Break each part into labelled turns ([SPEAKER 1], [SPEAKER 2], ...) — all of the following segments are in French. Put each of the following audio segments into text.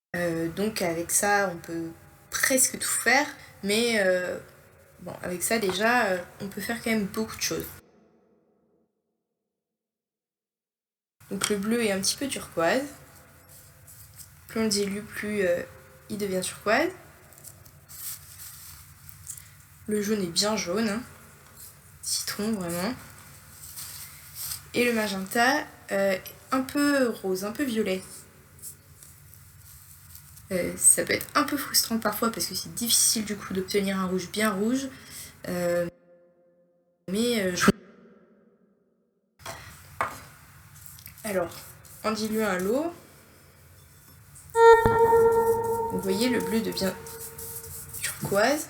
[SPEAKER 1] Donc avec ça, on peut presque tout faire, mais bon, avec ça déjà, on peut faire quand même beaucoup de choses. Donc le bleu est un petit peu turquoise. Plus on le dilue, plus il devient turquoise. Le jaune est bien jaune, hein. Citron vraiment. Et le magenta, un peu rose, un peu violet. Ça peut être un peu frustrant parfois parce que c'est difficile du coup d'obtenir un rouge bien rouge. Mais alors, en diluant à l'eau, vous voyez le bleu devient turquoise.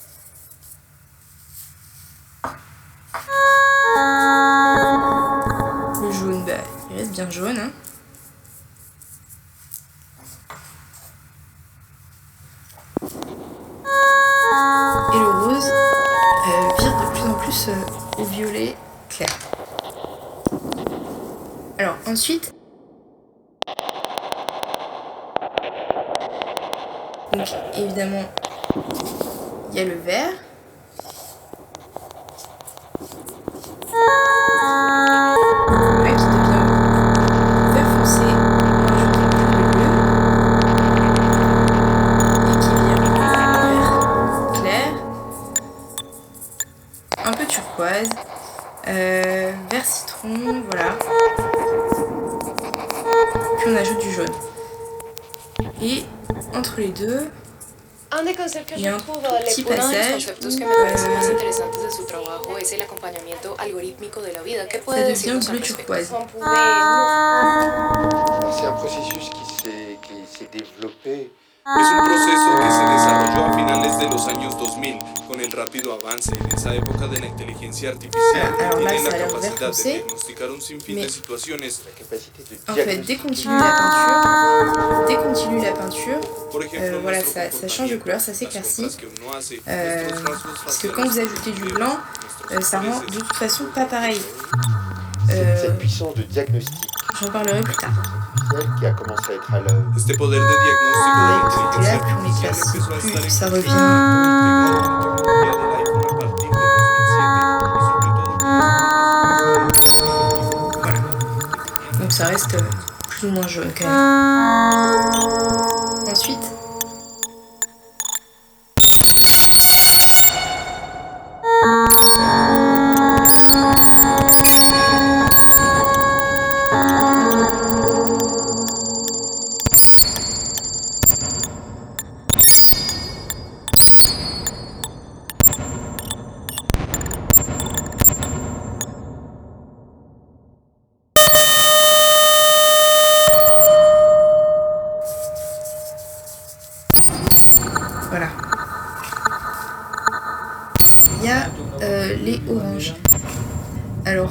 [SPEAKER 1] Le jaune, bah, il reste bien jaune, hein. Et le rose vire de plus en plus au violet clair. Alors ensuite, donc évidemment, il y a le vert. Là, qui devient vert foncé, on ajoute un peu de bleu. Et qui vient vert clair. Un peu turquoise. Vert citron, voilà. Puis on ajoute du jaune. Et entre les deux,
[SPEAKER 2] Un des conceptos que
[SPEAKER 1] il y a
[SPEAKER 2] yo
[SPEAKER 1] un
[SPEAKER 2] trouve
[SPEAKER 1] petit
[SPEAKER 2] uno de los
[SPEAKER 1] passage
[SPEAKER 2] conceptos
[SPEAKER 1] où
[SPEAKER 2] que me parecen más interesantes de su trabajo es el acompañamiento algorítmico de la vida. ¿Qué
[SPEAKER 1] ça
[SPEAKER 2] puede
[SPEAKER 1] devient
[SPEAKER 2] decirnos al
[SPEAKER 1] bleu
[SPEAKER 2] respecto?
[SPEAKER 1] turquoise.
[SPEAKER 3] C'est un processus qui s'est développé.
[SPEAKER 4] Es un proceso que se desarrolló a finales de los años 2000 con el rápido avance en esa época de la inteligencia artificial que
[SPEAKER 1] Alors là,
[SPEAKER 4] tiene
[SPEAKER 1] ça
[SPEAKER 4] la
[SPEAKER 1] a l'air vert
[SPEAKER 4] capacidad de
[SPEAKER 1] foncé,
[SPEAKER 4] diagnosticar un sinfín de
[SPEAKER 1] mais
[SPEAKER 4] situaciones.
[SPEAKER 3] La capacité de
[SPEAKER 1] en fait, dès qu'on dilue la peinture,
[SPEAKER 4] Por ejemplo,
[SPEAKER 1] voilà,
[SPEAKER 4] nuestro
[SPEAKER 1] ça change de couleur, ça
[SPEAKER 4] las
[SPEAKER 1] s'éclaircit.
[SPEAKER 4] compras que uno hace, nuestros rasgos
[SPEAKER 1] Parce que
[SPEAKER 4] faciales,
[SPEAKER 1] quand vous ajoutez du blanc, ça rend de toute façon pas pareil.
[SPEAKER 3] cette puissance de diagnostic
[SPEAKER 1] J'en parlerai plus tard.
[SPEAKER 3] artificiel qui a commencé à être à l'œuvre.
[SPEAKER 4] Este poder de diagnóstico de la inteligencia
[SPEAKER 1] Là, plus on
[SPEAKER 4] artificial
[SPEAKER 1] éclaircit,
[SPEAKER 4] empezó a estar
[SPEAKER 1] plus ça
[SPEAKER 4] en
[SPEAKER 1] revient.
[SPEAKER 4] integrado en la tecnología del iPhone a partir de 2007 y sobre todo con
[SPEAKER 1] Voilà. Donc ça reste plus ou moins jaune quand même. Ensuite, voilà. Il y a les oranges. Alors,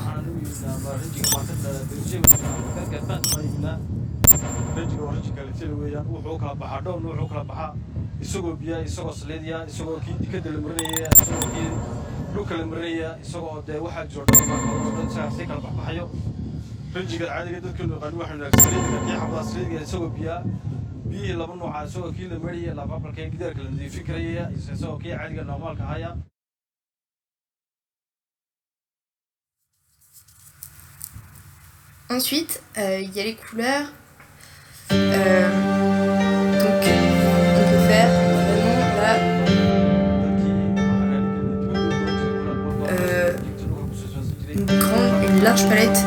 [SPEAKER 5] isagoo biya isagoo saleedya isagoo kii dikada la marinaya isagoo kii dhulka la marinaya isagoo dee waxaa jiro dhan si kala baxbaxayo ranjiga caadiga dadkeenu yaqaan waxaa naag saleedga kii xabdaa saleedga isagoo biya biyihii laba nooca isagoo kii la mariyay lababalka gidaarka la nadiifin karaya isagoo kii caadiga normaalka ahaya.
[SPEAKER 1] ensuite, il y a les couleurs. Donc, on peut faire vraiment là une large palette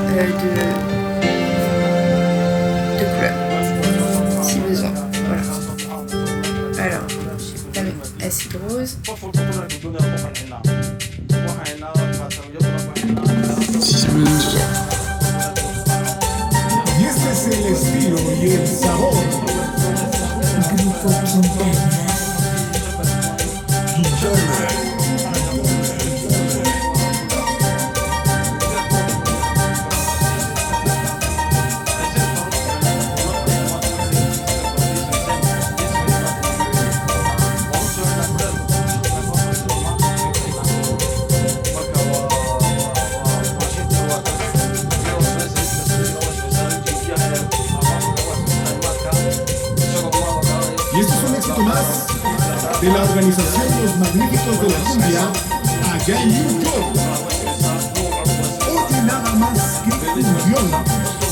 [SPEAKER 1] de couleurs, si besoin. Voilà. Alors, la mettre acide rose.
[SPEAKER 6] Y este es el estilo y el sabor éxito más de la organización Los Magníficos de la Cumbia allá en New York. Oye nada más que cumbión.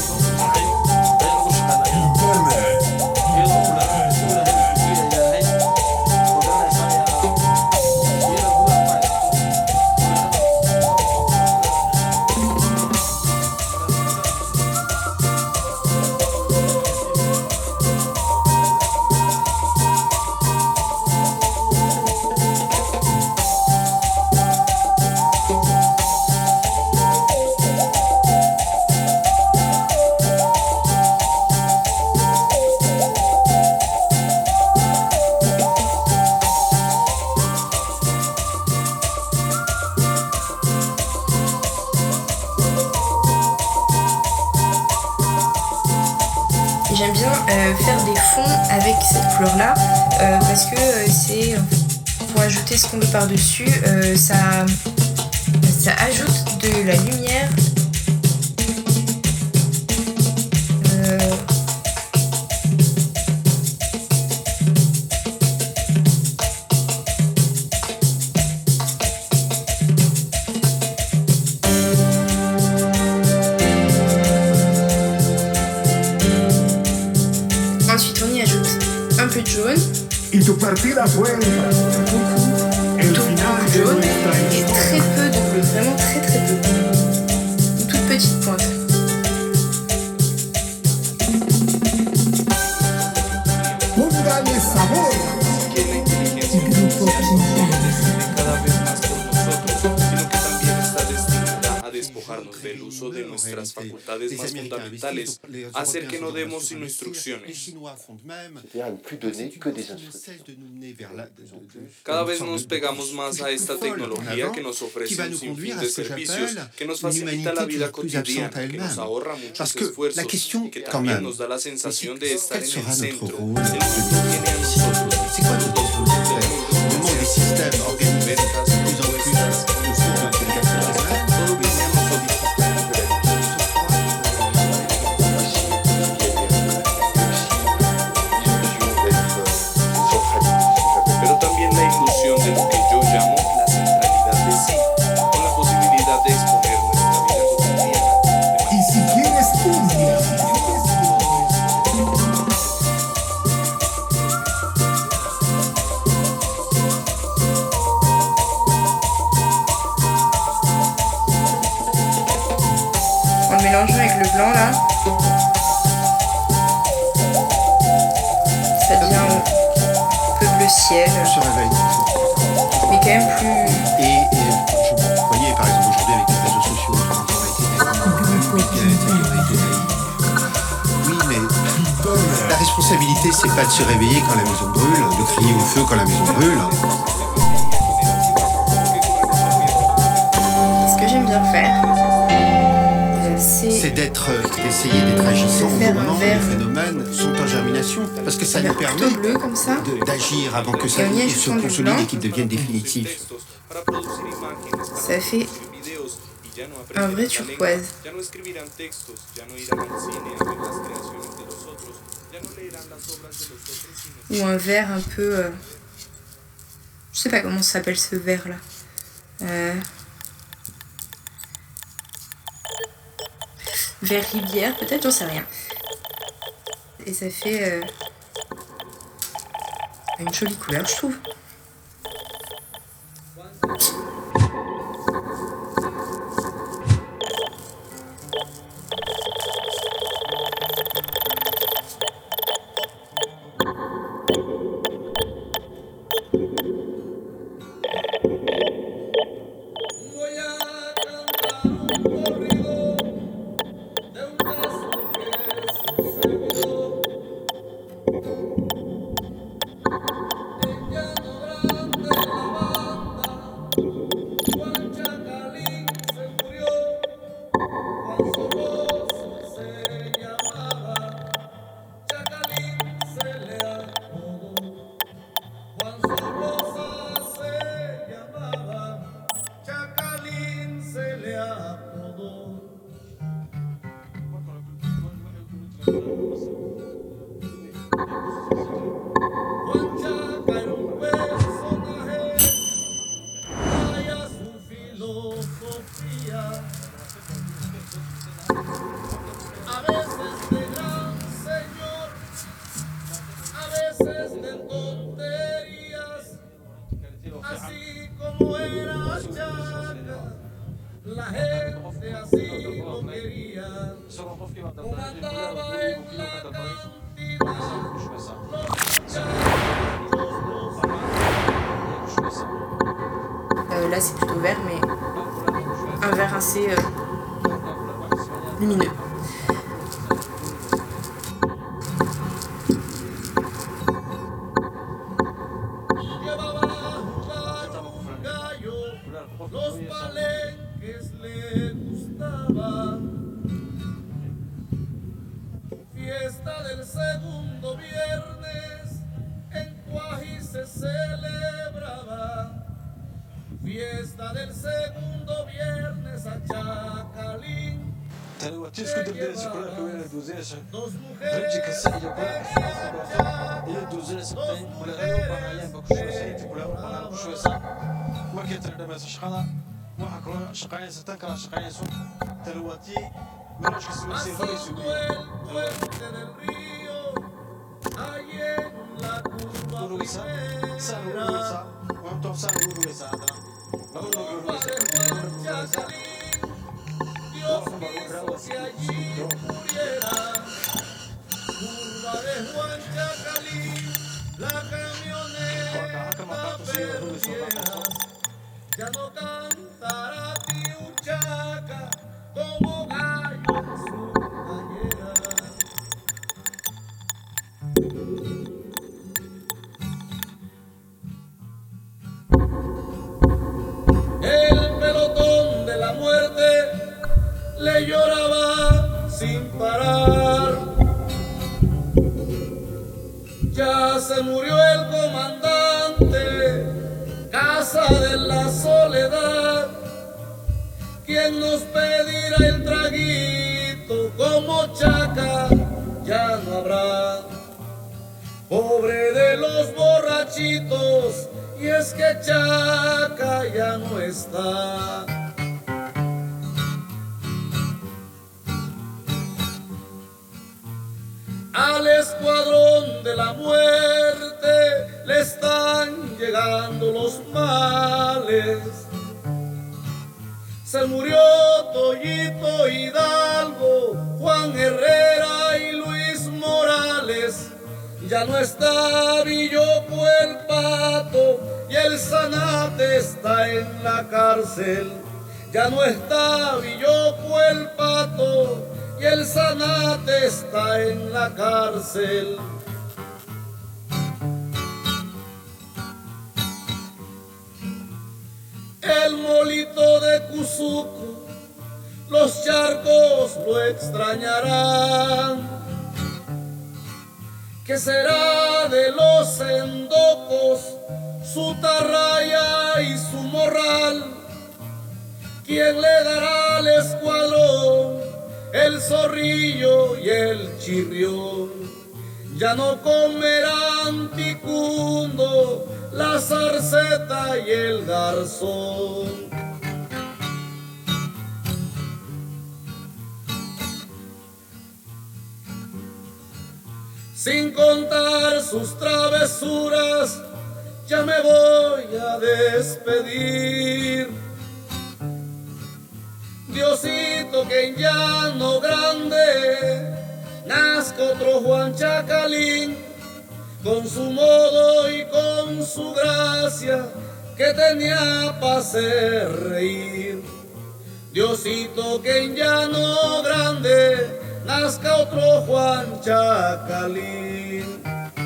[SPEAKER 1] J'aime bien faire des fonds avec cette couleur-là parce que c'est pour ajouter ce qu'on veut par-dessus, ça ajoute de la lumière. Ensuite, on y ajoute un peu de jaune,
[SPEAKER 6] Y tu partida fue el final de
[SPEAKER 1] jaune
[SPEAKER 6] nuestra
[SPEAKER 1] et très peu de bleu, vraiment très très peu. Une toute petite pointe.
[SPEAKER 6] Póngale sabor.
[SPEAKER 4] Que la inteligencia artificial no decide cada vez más por nosotros, sino que también está destinada a despojarnos del uso de nuestras facultades más fundamentales, a hacer que no demos sino instrucciones.
[SPEAKER 3] C'est-à-dire à ne plus donner que des instructions.
[SPEAKER 4] Cada vez nos pegamos más a esta tecnología que nos ofrece un sinfín de servicios, que nos facilita la vida cotidiana, que nos ahorra muchos esfuerzos y que también nos da la sensación de estar en el centro. El mundo tiene a nosotros.
[SPEAKER 7] C'est quoi notre rôle en fait? Au moment des systèmes organisés de plus en plus
[SPEAKER 4] pero también la ilusión de lo que yo llamo la centralidad de sí, con la posibilidad de exponer nuestra vida cotidiana.
[SPEAKER 6] Y si quieres cumbia.
[SPEAKER 1] En le mélangeant avec le blanc là, ça devient un peu bleu ciel,
[SPEAKER 7] se réveille.
[SPEAKER 1] mais quand même plus.
[SPEAKER 7] Et vous voyez par exemple aujourd'hui avec les réseaux sociaux, on a été oui, mais la responsabilité c'est pas de se réveiller quand la maison brûle, de crier au feu quand la maison brûle.
[SPEAKER 1] Ce que j'aime bien faire,
[SPEAKER 7] C'est d'essayer d'être agissant au
[SPEAKER 1] faire un
[SPEAKER 7] moment où
[SPEAKER 1] verre.
[SPEAKER 7] les phénomènes sont en germination, parce que ça nous
[SPEAKER 1] faire
[SPEAKER 7] permet
[SPEAKER 1] plutôt bleu comme ça.
[SPEAKER 7] d'agir avant que ça
[SPEAKER 1] Et on y
[SPEAKER 7] se
[SPEAKER 1] ajoute du
[SPEAKER 7] consolide
[SPEAKER 1] blanc.
[SPEAKER 7] et qu'il devienne définitif.
[SPEAKER 1] Ça fait un vrai turquoise. Ou un vert un peu. Je sais pas comment ça s'appelle ce vert là. Vert rivière, peut-être, j'en sais rien. Et ça fait une jolie couleur, je trouve.
[SPEAKER 5] isagoo qofkii baa dalbaday in gudaha uu kiilo ka dalbaday markaasaa ku shubaysaa
[SPEAKER 1] Là c'est plutôt vert, mais un vert assez lumineux.
[SPEAKER 8] Los palenques le gustaba, fiesta del segundo viernes en Cuají se celebraba, fiesta del segundo viernes a Chacalín.
[SPEAKER 5] tani waa tii isku dambeysay kulaarka weyn ee duusinaysa rinji kasta iyo kulaarka iyo duusinaysa kulaarka u baahayeen ba ku shaqaysa intii kulaarka banaan ku shaqaysa markay tani dhamayso shaqada waxa kaloo shaqaynaysa tan kala shaqaynayso tani waa tii meeshka sii horeysa urugaysa saan urugaysa waan toosaan urugaysa hadana laba nooc urugaysa
[SPEAKER 8] Dios quiso que allí muriera, curva de Juan Chacalín, la camioneta perdieras, ya no cantará Tiuchaca como gallo en su gallera. El pelotón de la muerte le lloraba sin parar. Ya se murió el comandante, Casa de la Soledad. ¿Quién nos pedirá el traguito como Chaca? Ya no habrá. Pobre de los borrachitos, y es que Chaca ya no está. Al escuadrón de la muerte le están llegando los males. Se murió Toyito Hidalgo, Juan Herrera y Luis Morales. Ya no está Villoco el Pato y el Zanate está en la cárcel. Ya no está Villoco el Pato y el Zanate está en la cárcel. El molito de Cuzuco, los charcos lo extrañarán. ¿Qué será de los endocos, su tarraya y su morral? ¿Quién le dará al escuadrón el zorrillo y el chirrión? Ya no comerán ticundo, la zarceta y el garzón. Sin contar sus travesuras, ya me voy a despedir. Diosito, que en Llano Grande nazca otro Juan Chacalín, con su modo y con su gracia, que tenía para hacer reír. Diosito, que en Llano Grande nazca otro Juan Chacalín.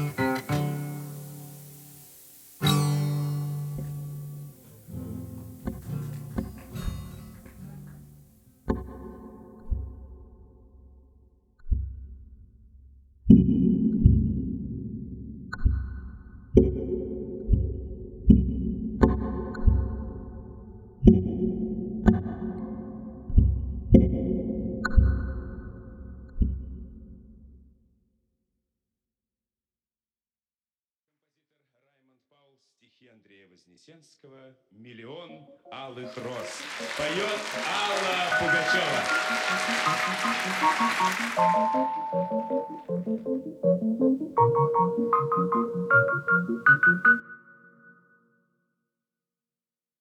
[SPEAKER 9] Андрея Вознесенского «Миллион алых роз». Поет Алла Пугачева.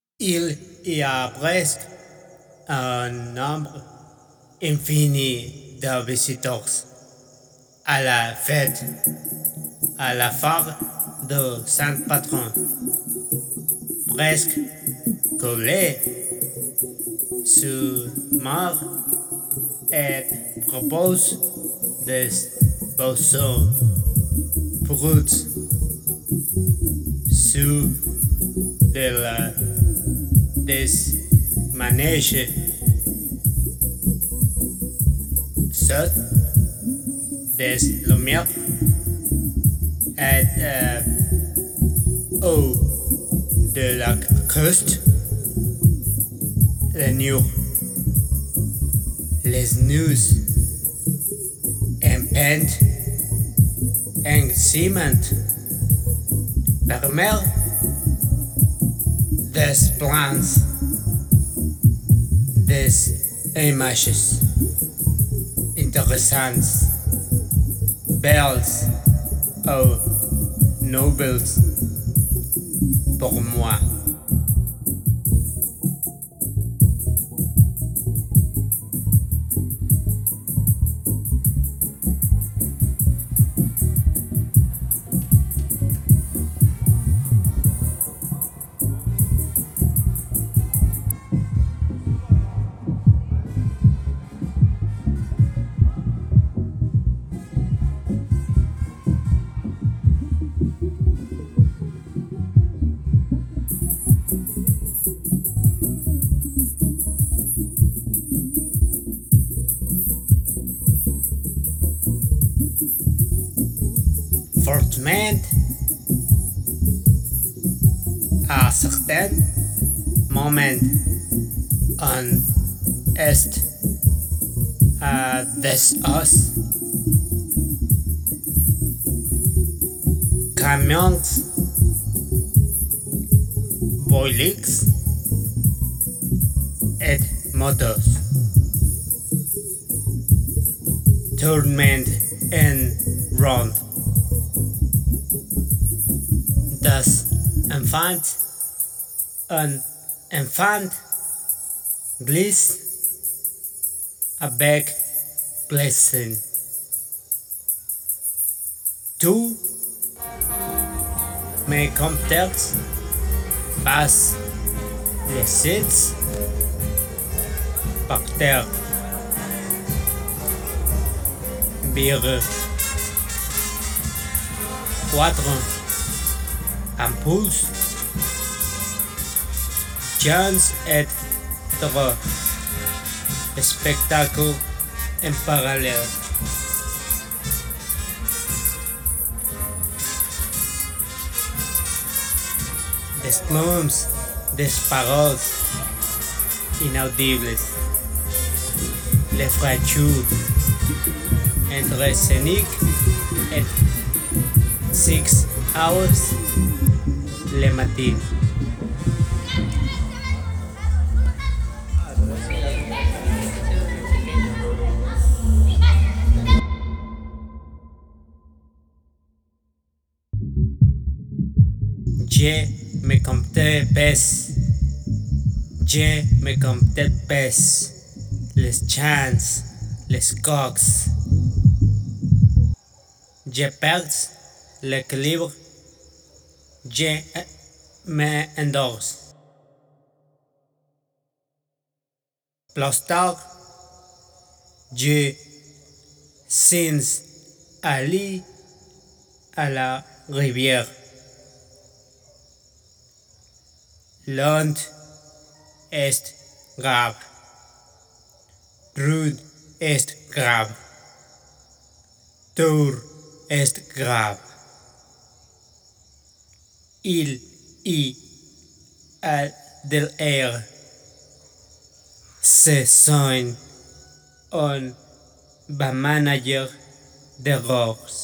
[SPEAKER 10] Il y a presque un nombre infini de visiteurs à la fête à la phare de Saint-Patron, presque collé sur mort et propose des boissons fruits sur des manèges sautes, des lumières et au de la côte, les murs, les nus en pente en ciment permet des plans, des images intéressantes, belles ou nobles pour moi. Fortement, à certains moments, on est à des os, camions, boilix et motos, tournament en rond. Das un enfant glisse avec blessing. Tous mes compteurs passent les sites par terre. Bière 4 ampoules, chance et trois spectacles en parallèle. Des plumes, des paroles inaudibles, les fractures entre scénique et 6 hours le matin. Je me comptais pèse, je me comptais pèse, les chances, les coques. Je perds l'équilibre, je m'endors. Plus tard, je sens aller à la rivière. L'onde est grave. Rude est grave. Tour est grave. Il y a de l'air. Ce sont un manager d'erreurs.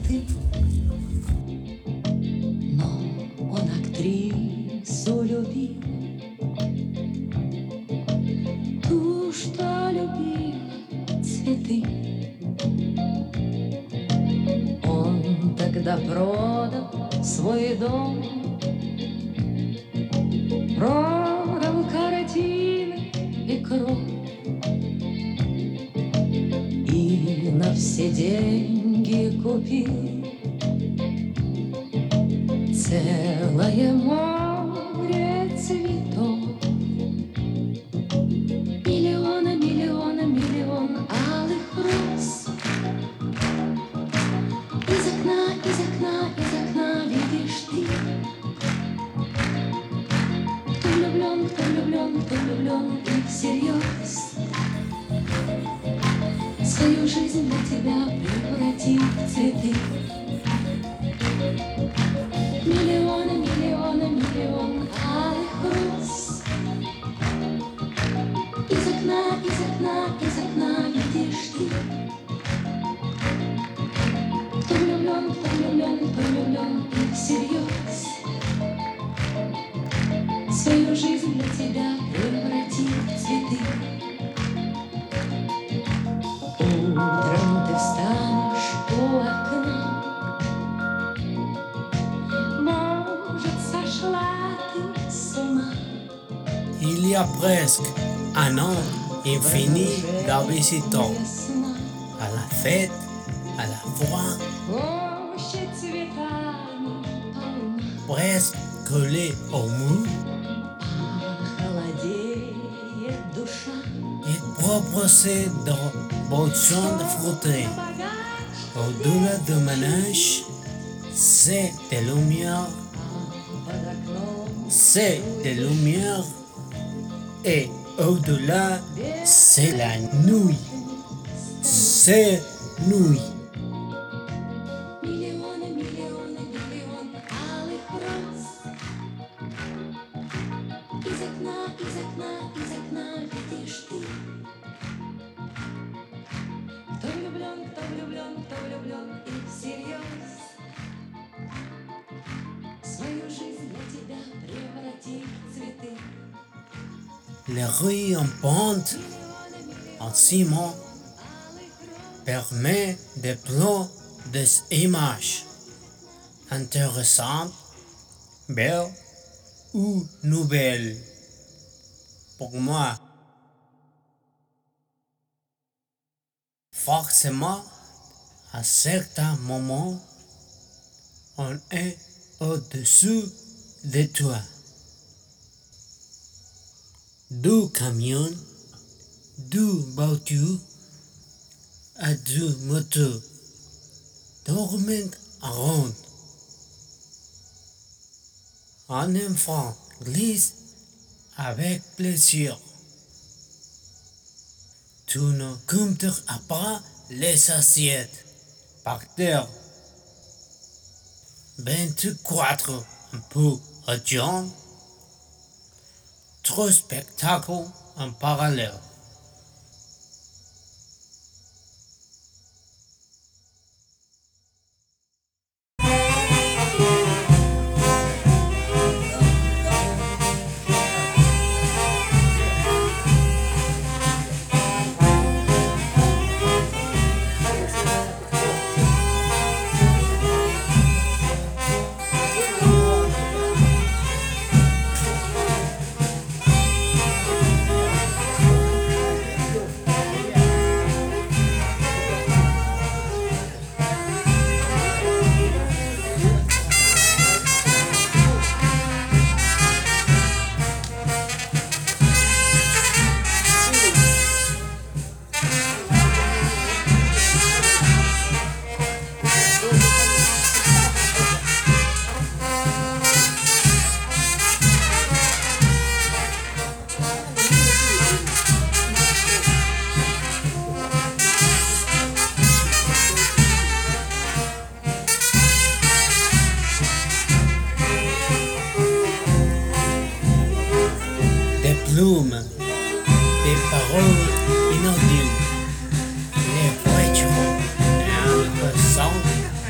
[SPEAKER 11] цветы. Но он актрису любил, ту, что любила цветы. Он тогда продал свой дом, продал картины и кровь, и на все деньги купил целое море цветов. Миллиона, миллиона, миллион алых роз. Из окна, из окна, из окна видишь ты. Кто влюблен, кто влюблен, кто влюблен и всерьез. Свою жизнь для тебя превратит в цветы. Миллиона, миллиона, миллион алых роз. Из окна, из окна, из окна видишь ты. Кто влюблен, кто влюблен, кто влюблен и всерьез. Свою жизнь для тебя превратит в цветы. Утром ты встанешь у окна, может, сошла ты с ума.
[SPEAKER 10] Il y a presque un an infini d'habitants, à la fête, à la fois,
[SPEAKER 11] Площадь цветами полна,
[SPEAKER 10] presque collés au mur,
[SPEAKER 11] холодеет душа.
[SPEAKER 10] il proposait dans bon champ de frotter. Au-delà de ménage, c'est des lumières, c'est des lumières, et au-delà, c'est la nuit, c'est nuit.
[SPEAKER 11] Миллионы, миллионы, миллион алых роз. Из окна, из окна, из окна видишь ты. Кто влюблен, кто влюблен, кто влюблен и всерьез. Свою жизнь для тебя превратит в цветы.
[SPEAKER 10] Les rues en pente, en ciment, permet de prendre des images intéressantes, belles ou nouvelles. Pour moi, forcément, à certains moments, on est au-dessus de toi. Du camion, du voiture, à du moto, tournent en rond. Un enfant glisse avec plaisir. Tu ne compteras pas les assiettes par terre. 24 un peu radiant. 3 spectacles en parallèle.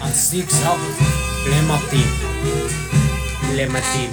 [SPEAKER 10] à 6 heures le matin. Le matin.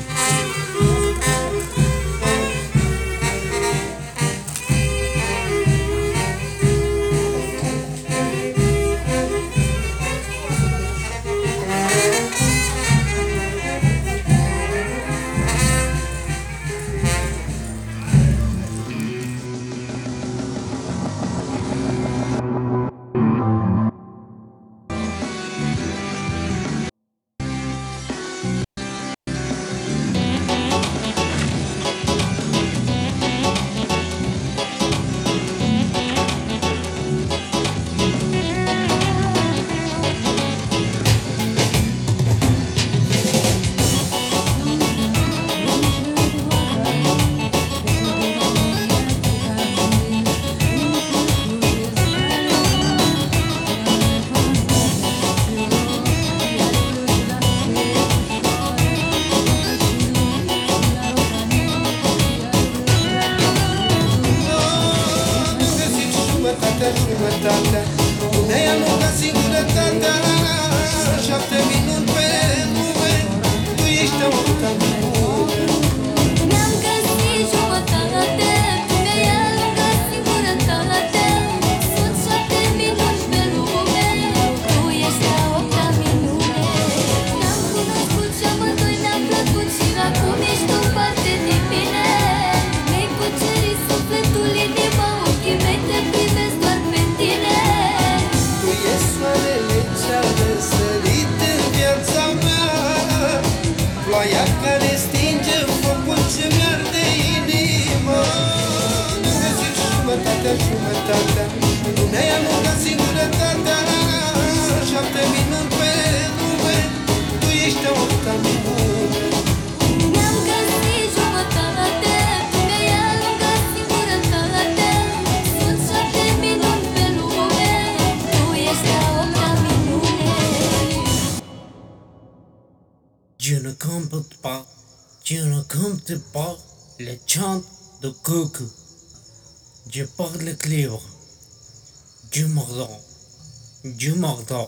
[SPEAKER 10] Pas le chant de coucou. Je parle le livre du mordant.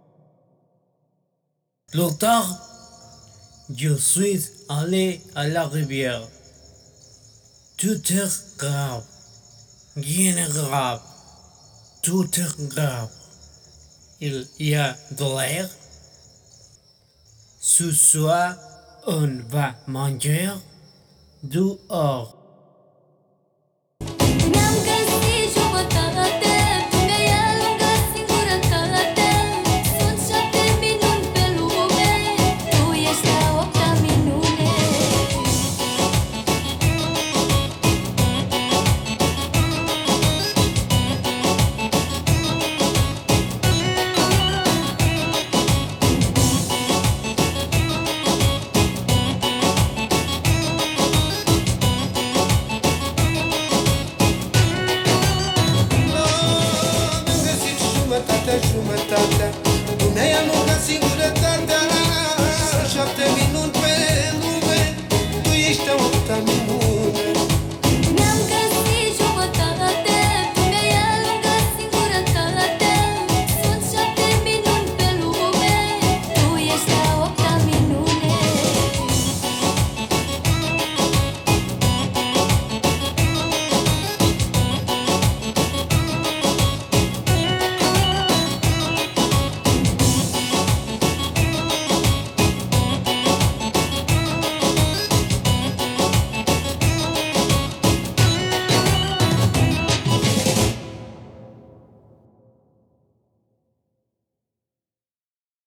[SPEAKER 10] Plus tard, je suis allé à la rivière. Tout est grave. Rien n'est grave. Tout est grave. Il y a de l'air. Ce soir, on va manger dehors.
[SPEAKER 8] Jumătate, lumea nu